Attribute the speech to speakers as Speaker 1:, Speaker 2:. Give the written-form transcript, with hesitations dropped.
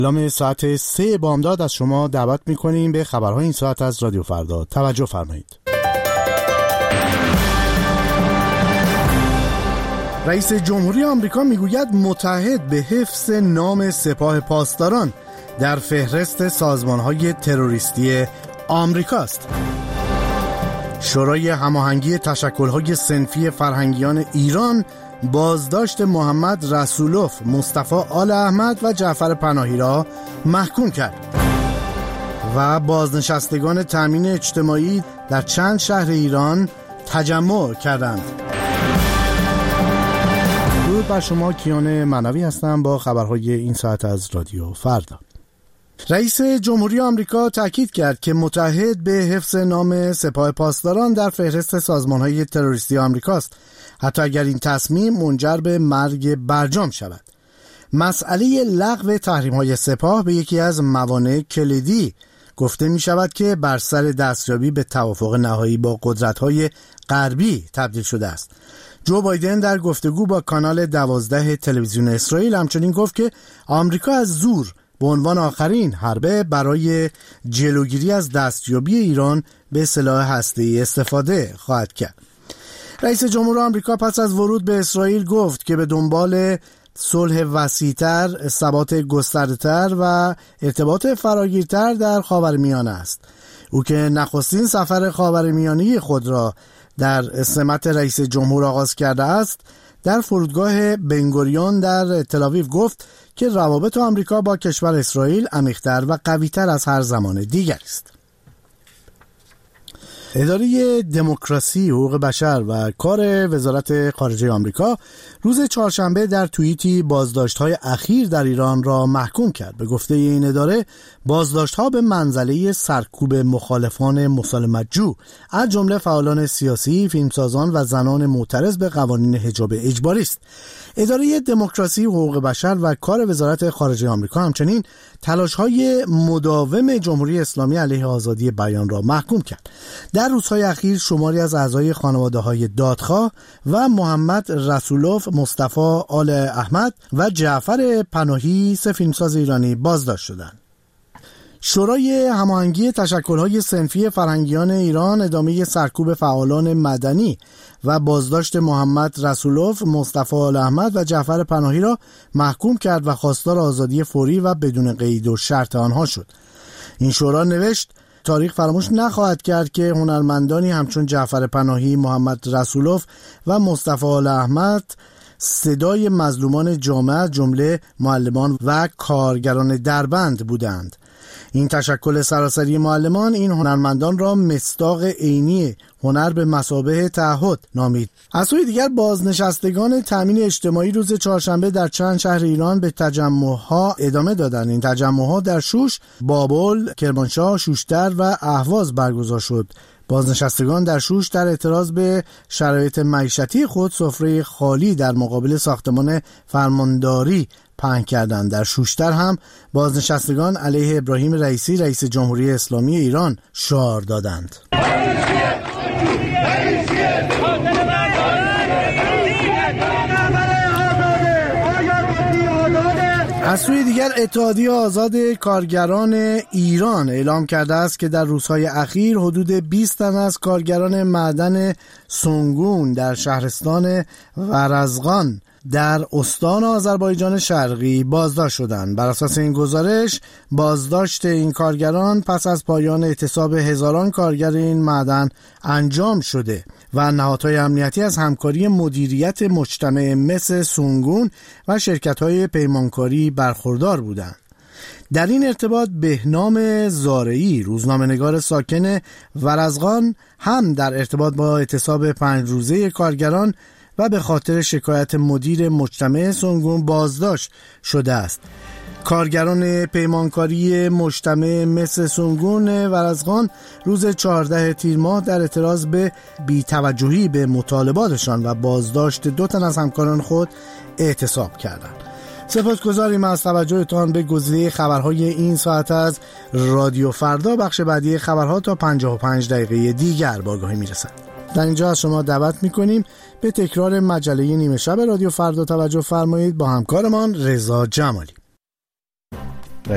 Speaker 1: اعلام ساعت 3 بامداد از شما دعوت می‌کنیم به خبرهای این ساعت از رادیو فردا. توجه فرمایید. رئیس جمهوری آمریکا میگوید متحد به حفظ نام سپاه پاسداران در فهرست سازمان‌های تروریستی آمریکاست. شورای هماهنگی تشکل‌های صنفی فرهنگیان ایران بازداشت محمد رسولوف، مصطفی آل احمد و جعفر پناهی را محکوم کرد و بازنشستگان تامین اجتماعی در چند شهر ایران تجمع کردند. درود بر شما، کیان منوی هستم با خبرهای این ساعت از رادیو فردا. رئیس جمهوری آمریکا تاکید کرد که متحد به حفظ نام سپاه پاسداران در فهرست سازمان‌های تروریستی آمریکاست، حتی اگر این تصمیم منجر به مرگ برجام شود. مسئله لغو تحریم‌های سپاه به یکی از موانع کلیدی گفته می شود که بر سر دستیابی به توافق نهایی با قدرت‌های غربی تبدیل شده است. جو بایدن در گفتگو با کانال 12 تلویزیون اسرائیل همچنین گفت که آمریکا از زور به عنوان آخرین حربه برای جلوگیری از دستیابی ایران به سلاح هسته‌ای استفاده خواهد کرد. رئیس جمهور آمریکا پس از ورود به اسرائیل گفت که به دنبال صلح وسیع‌تر، ثبات گسترده‌تر و ارتباط فراگیرتر در خاورمیانه است. او که نخستین سفر خاورمیانه خود را در سمت رئیس جمهور آغاز کرده است، در فرودگاه بنگوریون در تل‌آویو گفت که روابط آمریکا با کشور اسرائیل عمیق‌تر و قوی‌تر از هر زمان دیگر است. اداره دموکراسی، حقوق بشر و کار وزارت خارجه آمریکا روز چهارشنبه در توییتی بازداشت‌های اخیر در ایران را محکوم کرد. به گفته این اداره، بازداشت‌ها به منزله سرکوب مخالفان مسالمت‌جو از جمله فعالان سیاسی، فیلمسازان و زنان معترض به قوانین حجاب اجباری است. اداره دموکراسی، حقوق بشر و کار وزارت خارجه آمریکا همچنین تلاش‌های مداوم جمهوری اسلامی علیه آزادی بیان را محکوم کرد. در روزهای اخیر شماری از اعضای خانواده‌های دادخواه و محمد رسولوف، مصطفی آل احمد و جعفر پناهی، سه فیلمساز ایرانی بازداشت شدند. شورای هماهنگی تشکل‌های صنفی فرهنگیان ایران ادامه سرکوب فعالان مدنی و بازداشت محمد رسولوف، مصطفی آل احمد و جعفر پناهی را محکوم کرد و خواستار آزادی فوری و بدون قید و شرط آنها شد. این شورا نوشت تاریخ فراموش نخواهد کرد که هنرمندانی همچون جعفر پناهی، محمد رسولوف و مصطفی آل احمد صدای مظلومان جامعه جمله معلمان و کارگران دربند بودند. این تشکل سراسری معلمان این هنرمندان را مصداق عینی هنر به مثابه تعهد نامید. از سوی دیگر بازنشستگان تامین اجتماعی روز چهارشنبه در چند شهر ایران به تجمعها ادامه دادند. این تجمعها در شوش، بابل، کرمانشاه، شوشتر و اهواز برگزار شد. بازنشستگان در شوش در اعتراض به شرایط معیشتی خود سفره خالی در مقابل ساختمان فرمانداری پهن کردند. در شوشتر هم بازنشستگان علیه ابراهیم رئیسی، رئیس جمهوری اسلامی ایران شعار دادند. از سوی دیگر اتحادیه آزاد کارگران ایران اعلام کرده است که در روزهای اخیر حدود 20 تن از کارگران معدن سنگون در شهرستان ورزقان در استان آذربایجان شرقی بازداشت شدند. بر اساس این گزارش، بازداشت این کارگران پس از پایان اعتصاب هزاران کارگر این معدن انجام شده و نهادهای امنیتی از همکاری مدیریت مجتمع مس سنگون و شرکت‌های پیمانکاری برخوردار بودند. در این ارتباط بهنام زارعی، روزنامه‌نگار ساکن ورزقان، هم در ارتباط با اعتصاب 5 روزه کارگران و به خاطر شکایت مدیر مجتمع سنگون بازداشت شده است. کارگران پیمانکاری مجتمع مس سنگون ورزقان روز 14 تیر ماه در اعتراض به بی‌توجهی به مطالباتشان و بازداشت 2 تن از همکاران خود اعتصاب کردند. سپاسگزاریم از توجهتان به گزیده خبرهای این ساعت از رادیو فردا. بخش بعدی خبرها تا 55 دقیقه دیگر با آگاهی میرسد. در اینجا از شما دعوت میکنیم به تکرار مجله نیمه شب رادیو فردا توجه فرمایید با همکارمان رضا جمالی.